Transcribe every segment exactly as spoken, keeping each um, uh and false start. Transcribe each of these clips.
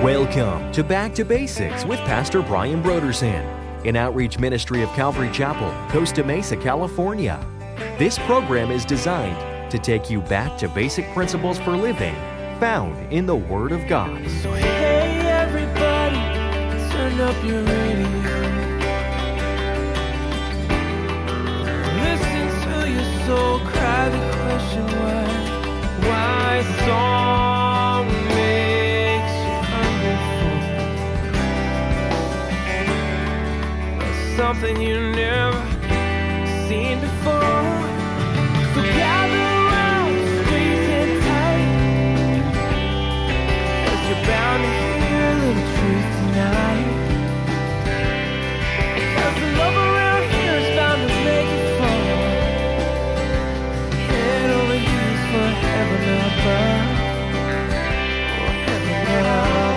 Welcome to Back to Basics with Pastor Brian Brodersen, an outreach ministry of Calvary Chapel, Costa Mesa, California. This program is designed to take you back to basic principles for living found in the Word of God. So hey everybody, turn up your radio. Listen to your soul cry the question why. Why song makes you hungry for something you never seen before. So gather around, squeeze it tight, 'cause you're bound to hear a little truth tonight. 'Cause the love around here is bound to make it fall. Head over heels for heaven above. Oh, heaven above.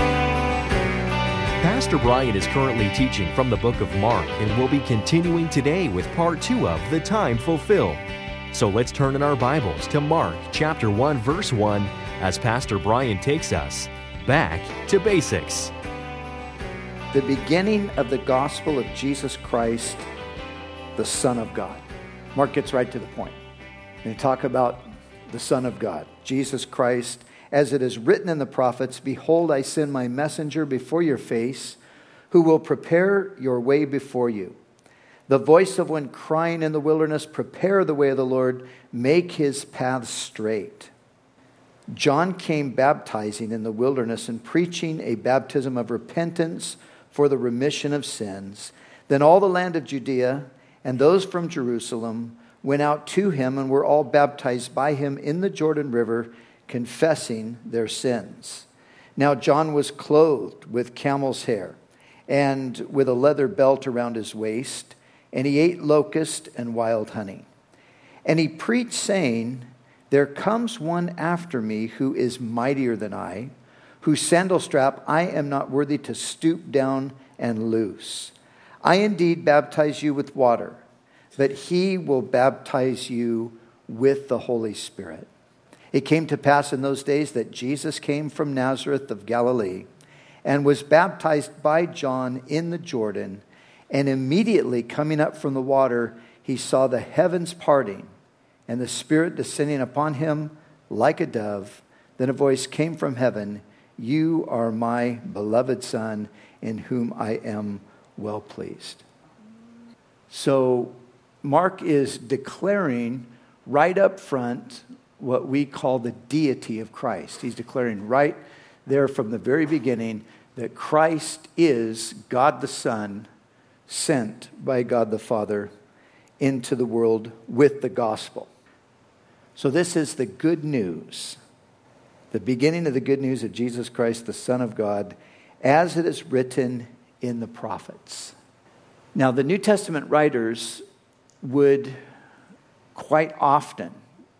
Pastor Brian is currently teaching from the book of Mark and will be continuing today with part two of The Time Fulfilled. So let's turn in our Bibles to Mark chapter one, verse one, as Pastor Brian takes us back to basics. The beginning of the gospel of Jesus Christ, the Son of God. Mark gets right to the point. They talk about the Son of God, Jesus Christ. As it is written in the prophets, behold, I send my messenger before your face, who will prepare your way before you. The voice of one crying in the wilderness, prepare the way of the Lord, make his paths straight. John came baptizing in the wilderness and preaching a baptism of repentance for the remission of sins. Then all the land of Judea and those from Jerusalem went out to him and were all baptized by him in the Jordan River, confessing their sins. Now John was clothed with camel's hair and with a leather belt around his waist, and he ate locust and wild honey. And he preached, saying, there comes one after me who is mightier than I, whose sandal strap I am not worthy to stoop down and loose. I indeed baptize you with water, but he will baptize you with the Holy Spirit. It came to pass in those days that Jesus came from Nazareth of Galilee and was baptized by John in the Jordan. And immediately coming up from the water, he saw the heavens parting and the Spirit descending upon him like a dove. Then a voice came from heaven, you are my beloved Son, in whom I am well pleased. So Mark is declaring right up front what we call the deity of Christ. He's declaring right there from the very beginning that Christ is God the Son, sent by God the Father into the world with the gospel. So this is the good news, the beginning of the good news of Jesus Christ, the Son of God, as it is written in the prophets. Now, the New Testament writers would quite often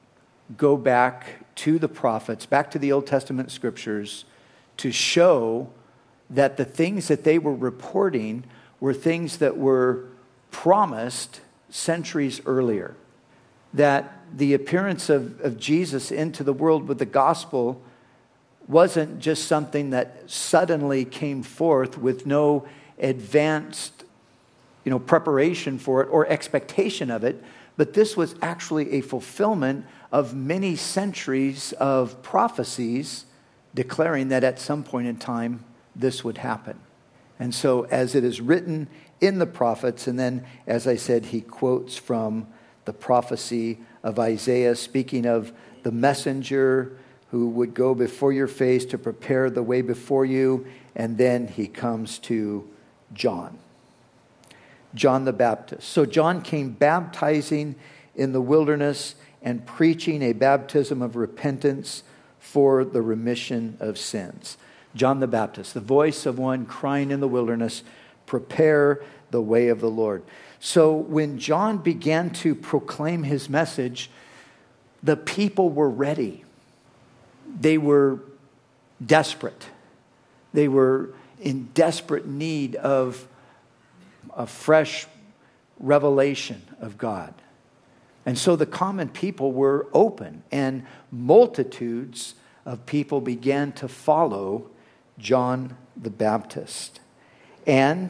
go back to the prophets, back to the Old Testament scriptures, to show that the things that they were reporting were things that were promised centuries earlier. That the appearance of, of Jesus into the world with the gospel wasn't just something that suddenly came forth with no advanced, you know, preparation for it or expectation of it, but this was actually a fulfillment of many centuries of prophecies declaring that at some point in time this would happen. And so as it is written in the prophets, and then as I said, he quotes from the prophecy of Isaiah, speaking of the messenger who would go before your face to prepare the way before you, and then he comes to John. John the Baptist. So John came baptizing in the wilderness and preaching a baptism of repentance for the remission of sins. John the Baptist, the voice of one crying in the wilderness, prepare the way of the Lord. So when John began to proclaim his message, the people were ready. They were desperate. They were in desperate need of a fresh revelation of God. And so the common people were open, and multitudes of people began to follow John the Baptist. And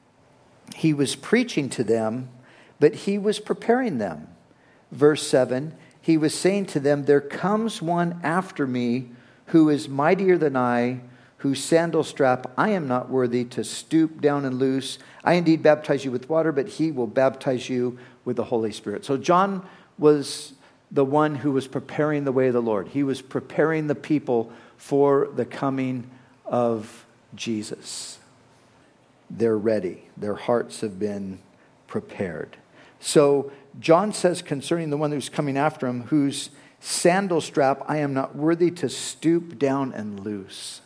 he was preaching to them, but he was preparing them. Verse seven, he was saying to them, there comes one after me who is mightier than I, whose sandal strap I am not worthy to stoop down and loose. I indeed baptize you with water, but he will baptize you with the Holy Spirit. So John was the one who was preparing the way of the Lord. He was preparing the people for the coming of Jesus. They're ready. Their hearts have been prepared. So John says concerning the one who's coming after him, whose sandal strap I am not worthy to stoop down and loose.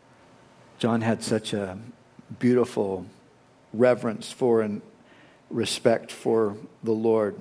John had such a beautiful reverence for and respect for the Lord.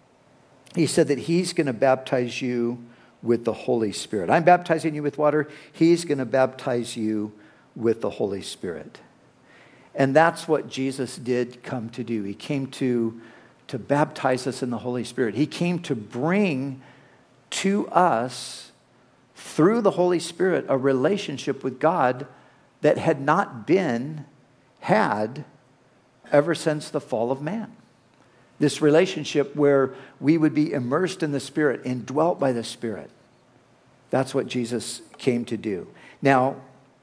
He said that he's going to baptize you with the Holy Spirit. I'm baptizing you with water. He's going to baptize you with the Holy Spirit. And that's what Jesus did come to do. He came to, to baptize us in the Holy Spirit. He came to bring to us, through the Holy Spirit, a relationship with God that had not been had ever since the fall of man. This relationship where we would be immersed in the Spirit, indwelt by the Spirit. That's what Jesus came to do. Now,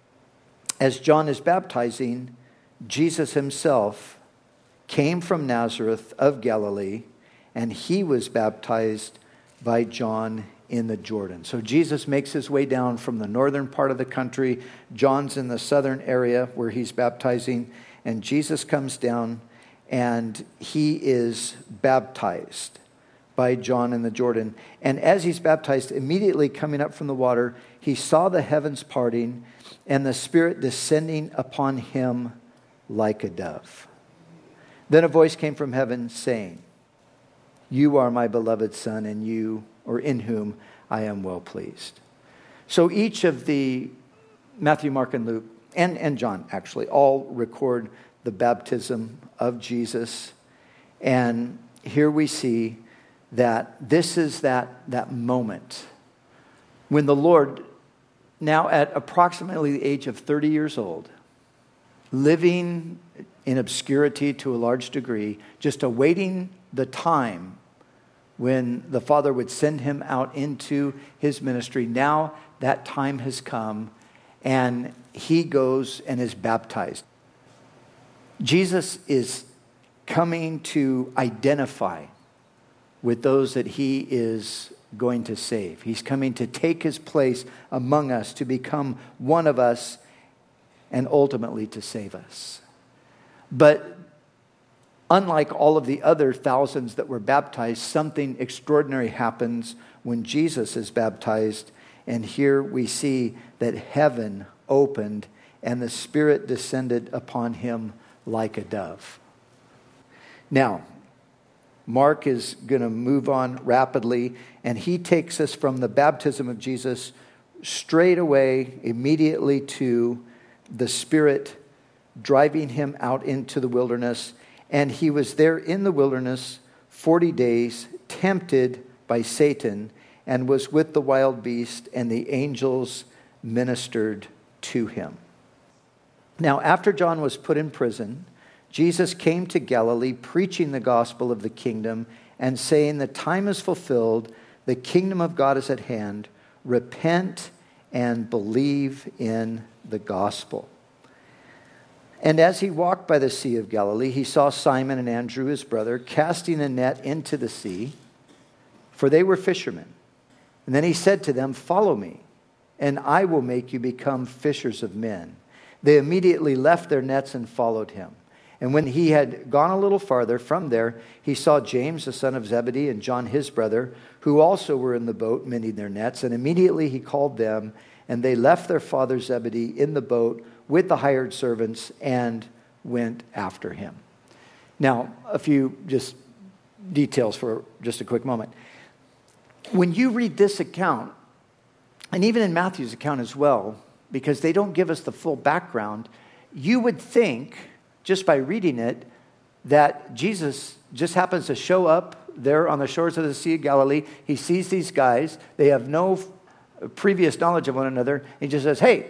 as John is baptizing, Jesus himself came from Nazareth of Galilee, and he was baptized by John in the Jordan. So Jesus makes his way down from the northern part of the country. John's in the southern area where he's baptizing, and Jesus comes down and he is baptized by John in the Jordan. And as he's baptized, immediately coming up from the water, he saw the heavens parting and the Spirit descending upon him like a dove. Then a voice came from heaven saying, you are my beloved Son, and you, or in whom I am well pleased. So each of the, Matthew, Mark, and Luke, and, and John actually, all record the baptism of Jesus. And here we see that this is that, that moment when the Lord, now at approximately the age of thirty years old, living in obscurity to a large degree, just awaiting the time when the Father would send him out into his ministry. Now that time has come, and he goes and is baptized. Jesus is coming to identify with those that he is going to save. He's coming to take his place among us, to become one of us, and ultimately to save us. But unlike all of the other thousands that were baptized, something extraordinary happens when Jesus is baptized. And here we see that heaven opened and the Spirit descended upon him like a dove. Now, Mark is going to move on rapidly, and he takes us from the baptism of Jesus straight away, immediately to the Spirit driving him out into the wilderness. And he was there in the wilderness forty days, tempted by Satan, and was with the wild beast, and the angels ministered to him. Now, after John was put in prison, Jesus came to Galilee, preaching the gospel of the kingdom and saying, the time is fulfilled, the kingdom of God is at hand. Repent and believe in the gospel. And as he walked by the Sea of Galilee, he saw Simon and Andrew, his brother, casting a net into the sea, for they were fishermen. And then he said to them, follow me, and I will make you become fishers of men. They immediately left their nets and followed him. And when he had gone a little farther from there, he saw James, the son of Zebedee, and John, his brother, who also were in the boat mending their nets. And immediately he called them, and they left their father Zebedee in the boat with the hired servants and went after him. Now, a few just details for just a quick moment. When you read this account, and even in Matthew's account as well, because they don't give us the full background, you would think, just by reading it, that Jesus just happens to show up there on the shores of the Sea of Galilee. He sees these guys. They have no previous knowledge of one another. He just says, hey,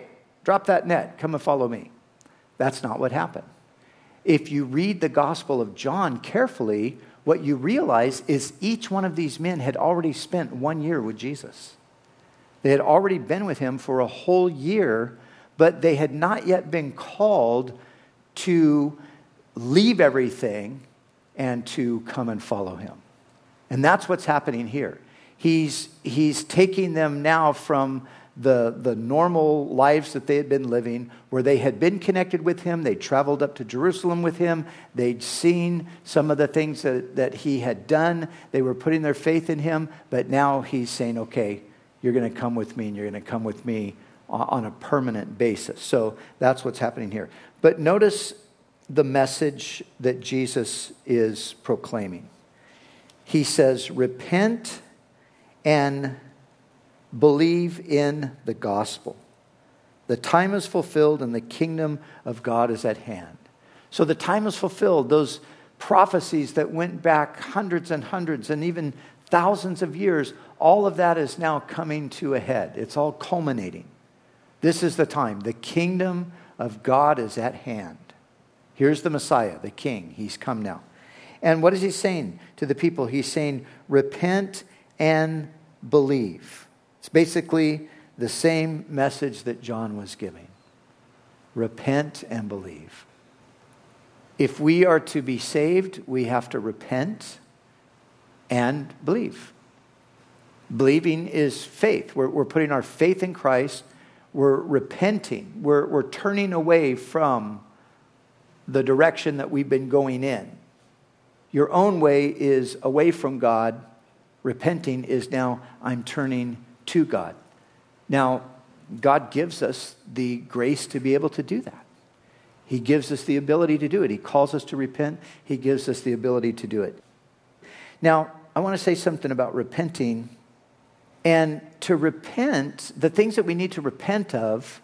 drop that net, come and follow me. That's not what happened. If you read the Gospel of John carefully, what you realize is each one of these men had already spent one year with Jesus. They had already been with him for a whole year, but they had not yet been called to leave everything and to come and follow him. And that's what's happening here. He's, he's taking them now from the, the normal lives that they had been living, where they had been connected with him. They traveled up to Jerusalem with him. They'd seen some of the things that, that he had done. They were putting their faith in him. But now he's saying, okay, you're going to come with me, and you're going to come with me on a permanent basis. So that's what's happening here. But notice the message that Jesus is proclaiming. He says, repent and believe in the gospel. The time is fulfilled and the kingdom of God is at hand. So the time is fulfilled. Those prophecies that went back hundreds and hundreds and even thousands of years, all of that is now coming to a head. It's all culminating. This is the time. The kingdom of God is at hand. Here's the Messiah, the King. He's come now. And what is he saying to the people? He's saying, repent and believe. It's basically the same message that John was giving. Repent and believe. If we are to be saved, we have to repent and believe. Believing is faith. We're, we're putting our faith in Christ. We're repenting. We're, we're turning away from the direction that we've been going in. Your own way is away from God. Repenting is now, I'm turning to God. Now, God gives us the grace to be able to do that. He gives us the ability to do it. He calls us to repent. He gives us the ability to do it. Now, I want to say something about repenting. And to repent, the things that we need to repent of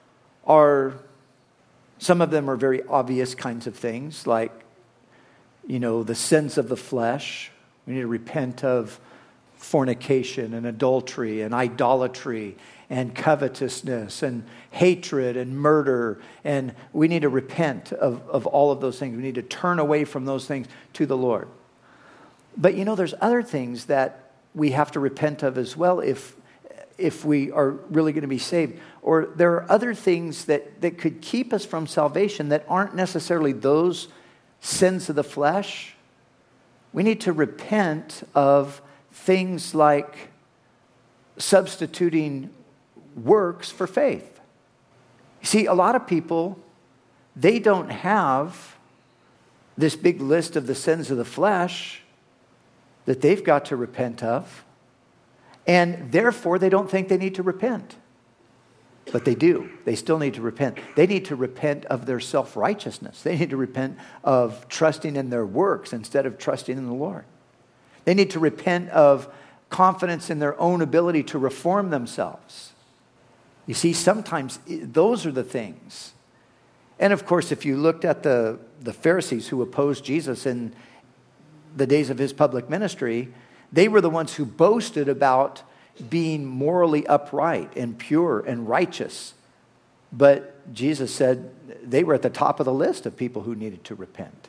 are, some of them are very obvious kinds of things, like, you know, the sins of the flesh. We need to repent of fornication and adultery and idolatry and covetousness and hatred and murder. And we need to repent of, of all of those things. We need to turn away from those things to the Lord. But, you know, there's other things that we have to repent of as well if if we are really going to be saved. Or there are other things that, that could keep us from salvation that aren't necessarily those sins of the flesh. We need to repent of things like substituting works for faith. You see, a lot of people, they don't have this big list of the sins of the flesh that they've got to repent of, and therefore they don't think they need to repent. But they do. They still need to repent. They need to repent of their self-righteousness. They need to repent of trusting in their works instead of trusting in the Lord. They need to repent of confidence in their own ability to reform themselves. You see, sometimes those are the things. And of course, if you looked at the, the Pharisees who opposed Jesus in the days of his public ministry, they were the ones who boasted about being morally upright and pure and righteous. But Jesus said they were at the top of the list of people who needed to repent.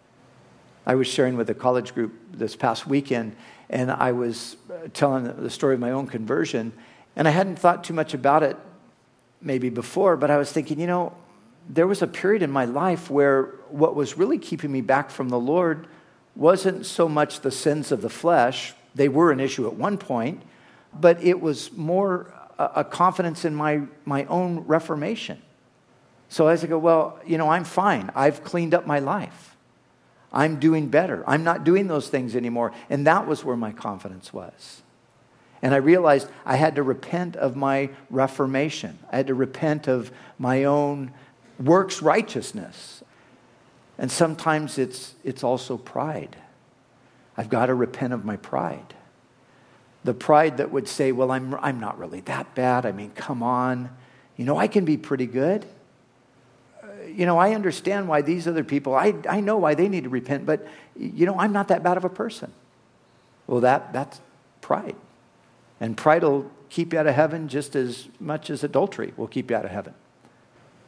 I was sharing with a college group this past weekend, and I was telling the story of my own conversion, and I hadn't thought too much about it maybe before, but I was thinking, you know, there was a period in my life where what was really keeping me back from the Lord wasn't so much the sins of the flesh. They were an issue at one point, but it was more a, a confidence in my, my own reformation. So as I go, well, you know, I'm fine. I've cleaned up my life. I'm doing better. I'm not doing those things anymore. And that was where my confidence was. And I realized I had to repent of my reformation. I had to repent of my own works righteousness. And sometimes it's it's also pride. I've got to repent of my pride. The pride that would say, well, I'm I'm not really that bad. I mean, come on. You know, I can be pretty good. Uh, you know, I understand why these other people, I, I know why they need to repent, but, you know, I'm not that bad of a person. Well, that that's pride. And pride will keep you out of heaven just as much as adultery will keep you out of heaven.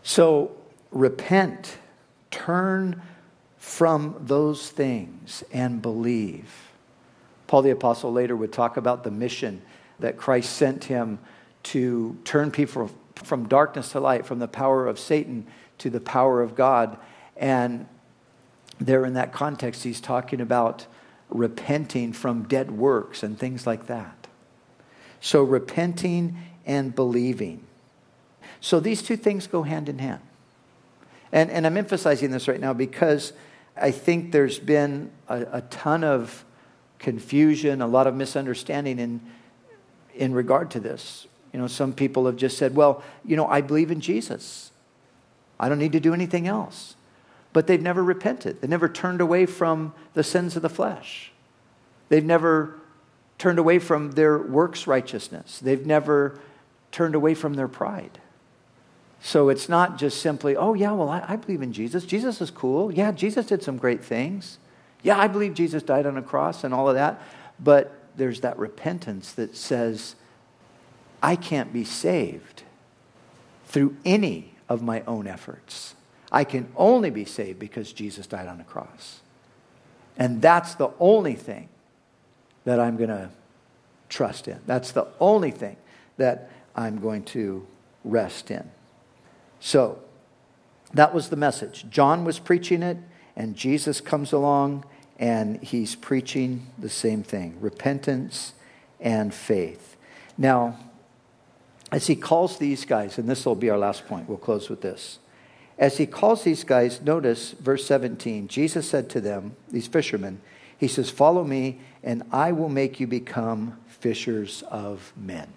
So repent, turn from those things and believe. Paul the Apostle later would talk about the mission that Christ sent him to turn people from darkness to light, from the power of Satan to the power of God. And there in that context, he's talking about repenting from dead works and things like that. So repenting and believing. So these two things go hand in hand. And, and I'm emphasizing this right now because I think there's been a, a ton of confusion, a lot of misunderstanding in, in regard to this. You know, some people have just said, well, you know, I believe in Jesus. I don't need to do anything else. But they've never repented. They never turned away from the sins of the flesh. They've never turned away from their works righteousness. They've never turned away from their pride. So it's not just simply, oh yeah, well, I, I believe in Jesus. Jesus is cool. Yeah, Jesus did some great things. Yeah, I believe Jesus died on a cross and all of that. But there's that repentance that says, I can't be saved through any of my own efforts. I can only be saved because Jesus died on the cross. And that's the only thing that I'm going to trust in. That's the only thing that I'm going to rest in. So, that was the message. John was preaching it, and Jesus comes along, and he's preaching the same thing. Repentance and faith. Now, as he calls these guys, and this will be our last point, we'll close with this. As he calls these guys, notice verse seventeen, Jesus said to them, these fishermen, he says, follow me, and I will make you become fishers of men.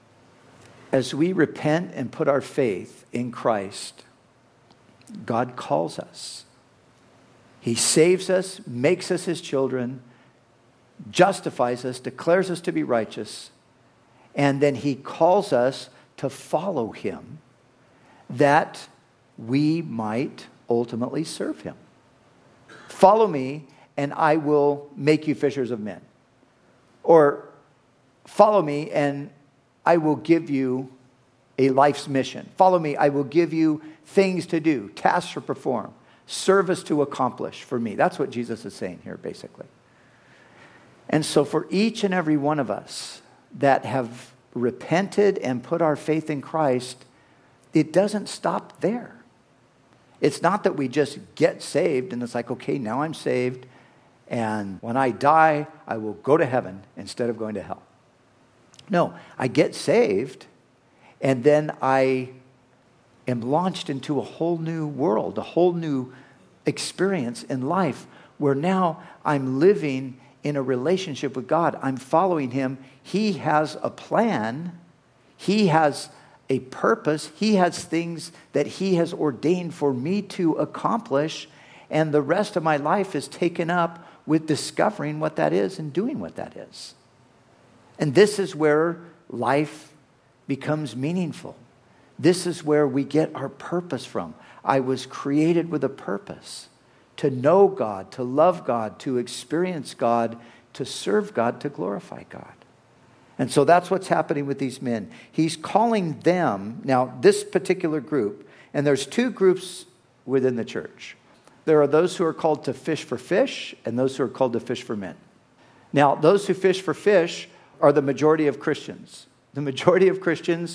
As we repent and put our faith in Christ, God calls us. He saves us, makes us his children, justifies us, declares us to be righteous, and then he calls us to follow him that we might ultimately serve him. Follow me, and I will make you fishers of men. Or follow me, and I will give you a life's mission. Follow me, I will give you things to do, tasks to perform, service to accomplish for me. That's what Jesus is saying here, basically. And so for each and every one of us that have repented and put our faith in Christ, it doesn't stop there. It's not that we just get saved and it's like, okay, now I'm saved, and when I die, I will go to heaven instead of going to hell. No, I get saved, and then I am launched into a whole new world, a whole new experience in life, where now I'm living in a relationship with God. I'm following him. He has a plan. He has a purpose. He has things that he has ordained for me to accomplish, and the rest of my life is taken up with discovering what that is and doing what that is. And this is where life becomes meaningful. This is where we get our purpose from. I was created with a purpose to know God, to love God, to experience God, to serve God, to glorify God. And so that's what's happening with these men. He's calling them, now this particular group, and there's two groups within the church. There are those who are called to fish for fish and those who are called to fish for men. Now, those who fish for fish are the majority of Christians. The majority of Christians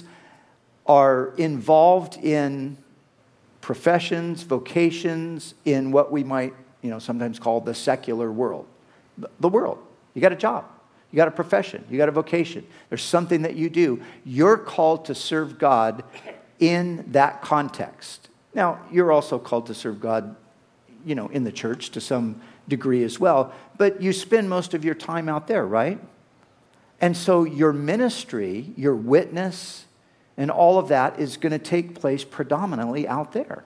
are involved in professions, vocations, in what we might, you know, sometimes call the secular world. The world. You got a job. You got a profession. You got a vocation. There's something that you do. You're called to serve God in that context. Now, you're also called to serve God, you know, in the church to some degree as well. But you spend most of your time out there, right? And so your ministry, your witness, and all of that is going to take place predominantly out there.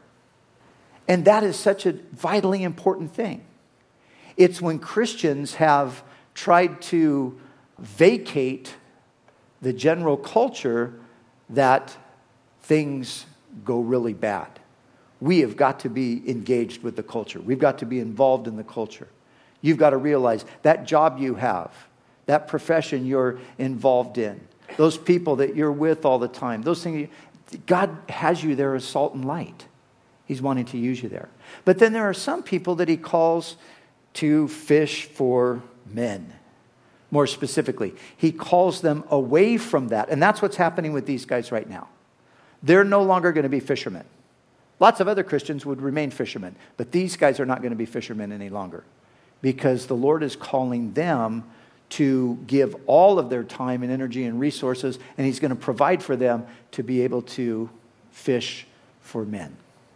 And that is such a vitally important thing. It's when Christians have tried to vacate the general culture that things go really bad. We have got to be engaged with the culture. We've got to be involved in the culture. You've got to realize that job you have, that profession you're involved in, those people that you're with all the time, those things, God has you there as salt and light. He's wanting to use you there. But then there are some people that he calls to fish for men. More specifically, he calls them away from that. And that's what's happening with these guys right now. They're no longer going to be fishermen. Lots of other Christians would remain fishermen, but these guys are not going to be fishermen any longer because the Lord is calling them to give all of their time and energy and resources, and he's going to provide for them to be able to fish for men.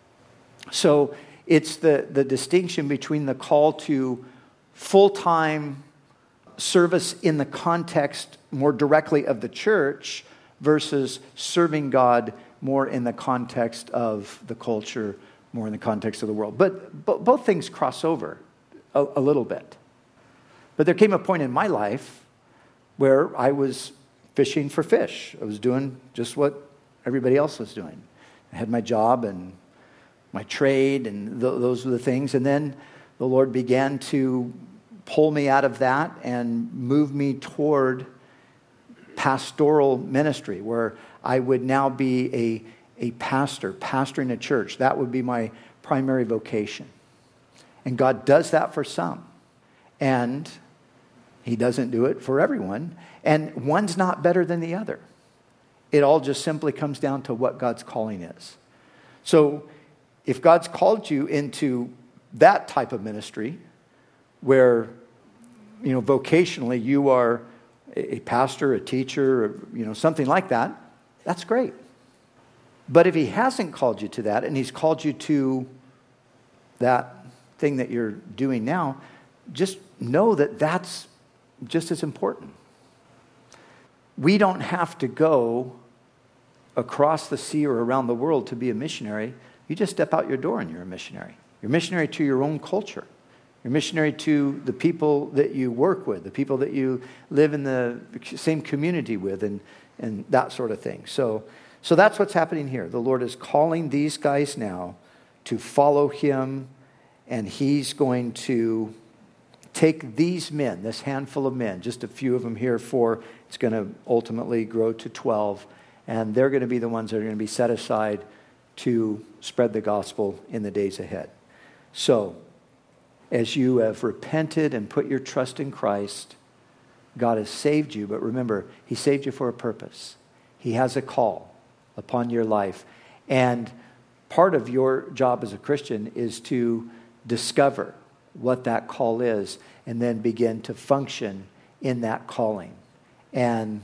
So it's the, the distinction between the call to full-time service in the context more directly of the church versus serving God more in the context of the culture, more in the context of the world. But, but both things cross over a, a little bit. But there came a point in my life where I was fishing for fish. I was doing just what everybody else was doing. I had my job and my trade, and th- those were the things. And then the Lord began to pull me out of that and move me toward pastoral ministry, where I would now be a, a pastor, pastoring a church. That would be my primary vocation. And God does that for some. And he doesn't do it for everyone. And one's not better than the other. It all just simply comes down to what God's calling is. So if God's called you into that type of ministry, where, you know, vocationally you are a pastor, a teacher, or, you know, something like that, that's great. But if he hasn't called you to that, and he's called you to that thing that you're doing now, just know that that's just as important. We don't have to go across the sea or around the world to be a missionary. You just step out your door and you're a missionary. You're a missionary to your own culture. You're a missionary to the people that you work with, the people that you live in the same community with, and, and that sort of thing. So, so that's what's happening here. The Lord is calling these guys now to follow him, and he's going to take these men, this handful of men, just a few of them here, four, it's going to ultimately grow to twelve, and they're going to be the ones that are going to be set aside to spread the gospel in the days ahead. So, as you have repented and put your trust in Christ, God has saved you, but remember, he saved you for a purpose. He has a call upon your life, and part of your job as a Christian is to discover what that call is, and then begin to function in that calling and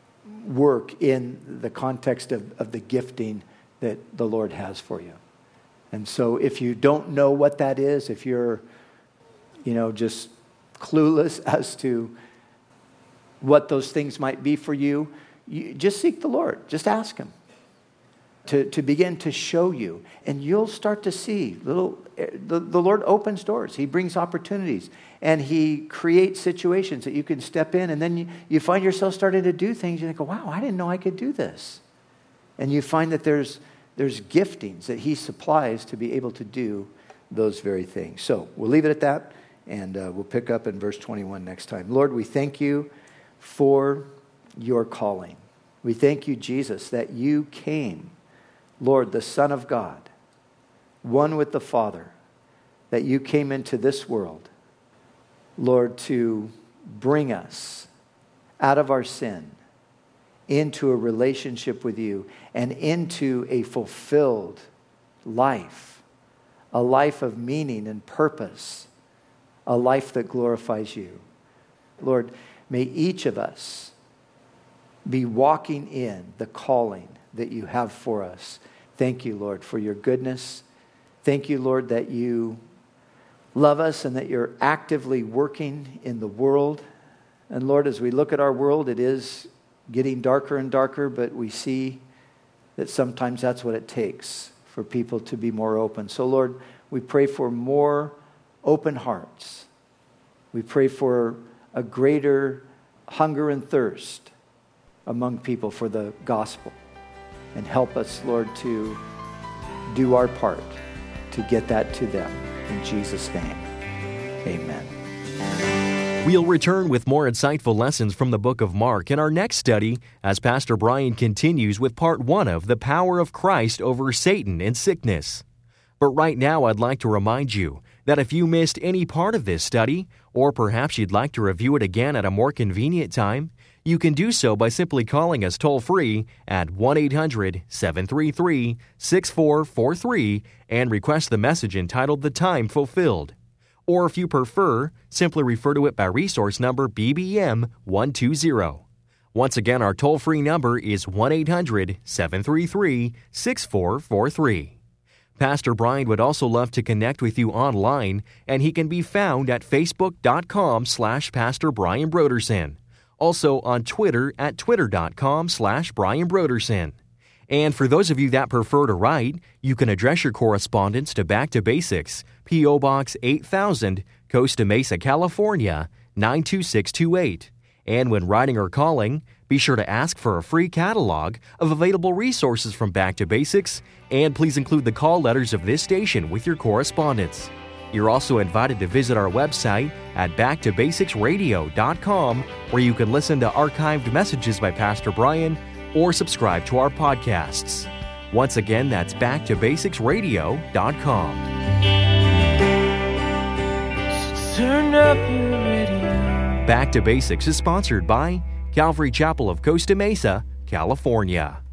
work in the context of, of the gifting that the Lord has for you. And so if you don't know what that is, if you're, you know, just clueless as to what those things might be for you, you just seek the Lord. Just ask him to, to begin to show you. And you'll start to see little, the, the Lord opens doors. He brings opportunities. And he creates situations that you can step in. And then you, you find yourself starting to do things. You think, wow, I didn't know I could do this. And you find that there's there's giftings that he supplies to be able to do those very things. So we'll leave it at that. And uh, we'll pick up in verse twenty-one next time. Lord, we thank you for your calling. We thank you, Jesus, that you came, Lord, the Son of God, one with the Father, that you came into this world, Lord, to bring us out of our sin into a relationship with you and into a fulfilled life, a life of meaning and purpose, a life that glorifies you. Lord, may each of us be walking in the calling that you have for us. Thank you, Lord, for your goodness. Thank you, Lord, that you love us and that you're actively working in the world. And Lord, as we look at our world, it is getting darker and darker, but we see that sometimes that's what it takes for people to be more open. So, Lord, we pray for more open hearts. We pray for a greater hunger and thirst among people for the gospel. And help us, Lord, to do our part to get that to them. In Jesus' name, amen. We'll return with more insightful lessons from the book of Mark in our next study as Pastor Brian continues with part one of The Power of Christ Over Satan and Sickness. But right now, I'd like to remind you that if you missed any part of this study, or perhaps you'd like to review it again at a more convenient time, you can do so by simply calling us toll-free at one eight hundred seven three three six four four three and request the message entitled The Time Fulfilled. Or if you prefer, simply refer to it by resource number B B M one two zero. Once again, our toll-free number is one eight hundred seven three three six four four three. Pastor Brian would also love to connect with you online, and he can be found at facebook.com slash Pastor Brian Brodersen. Also on Twitter at twitter.com slash Brian Brodersen. And for those of you that prefer to write, you can address your correspondence to Back to Basics, P O. Box eight thousand, Costa Mesa, California, nine two six two eight. And when writing or calling, be sure to ask for a free catalog of available resources from Back to Basics, and please include the call letters of this station with your correspondence. You're also invited to visit our website at back to basics radio dot com, where you can listen to archived messages by Pastor Brian or subscribe to our podcasts. Once again, that's back to basics radio dot com. So turn up your radio. Back to Basics is sponsored by Calvary Chapel of Costa Mesa, California.